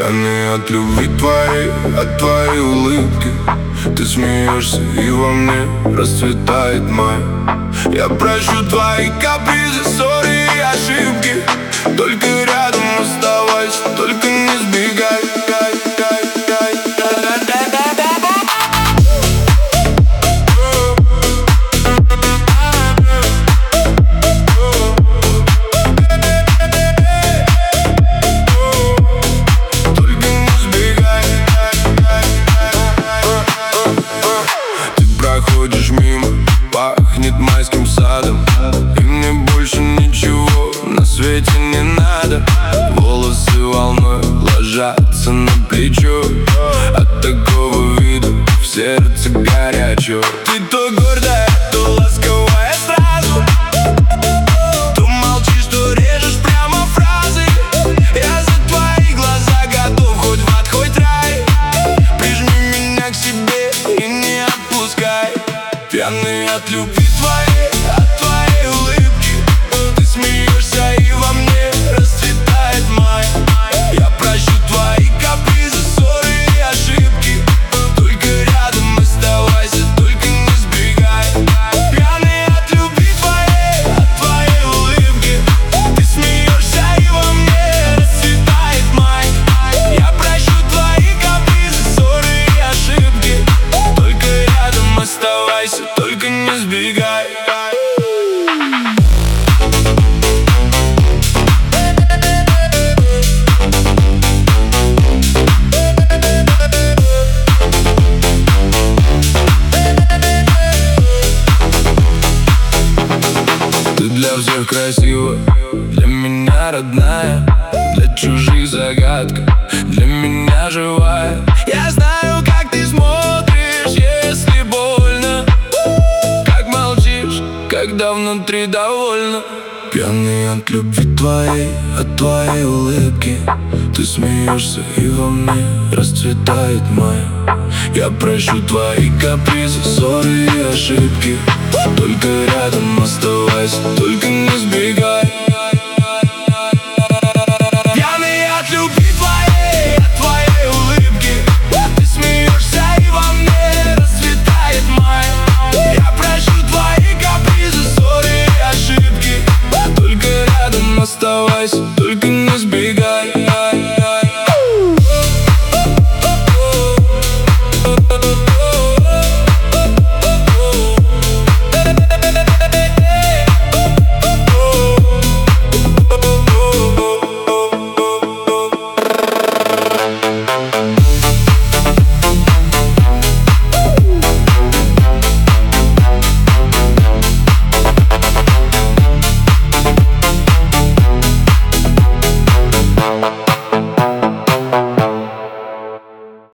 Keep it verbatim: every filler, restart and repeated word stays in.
Пьяный от любви твоей, от твоей улыбки. Ты смеешься, и во мне расцветает май. Я прощу твои капризы, ссоры и ошибки. Только рядом оставайся, только не сбегай. Ходишь мимо, пахнет майским садом, и мне больше ничего на свете не надо. Волосы волной ложатся на плечо, от такого вида в сердце горячо. Ты то гордая, то ласковая сразу, то молчишь, то режешь прямо фразы. Я за твои глаза готов хоть в ад, хоть рай. Прижми меня к себе и не отпускай. Пьяный от любви твоей, от твоей улыбки. Ты смеешься, и во мне расцветает май. Я прощу твои капризы, ссоры и ошибки. Только рядом оставайся, только не сбегай. Пьяный от любви твоей, от твоей улыбки. Ты смеешься, и во мне расцветает май. Я прощу твои капризы, ссоры и ошибки. Только рядом оставайся, только не сбегай. Ты для всех красива, для меня родная, для чужих загадка, для меня живая. Я знаю, как ты смотришь, если больно, как молчишь, когда внутри довольно. Пьяный от любви твоей, от твоей улыбки. Ты смеешься, и во мне расцветает май. Я прощу твои капризы, ссоры и ошибки. Только рядом оставайся, только не сбегай. Пьяный от любви твоей, от твоей улыбки. Ты смеешься, и во мне расцветает май. Я прощу твои капризы, ссоры и ошибки. Только рядом оставайся.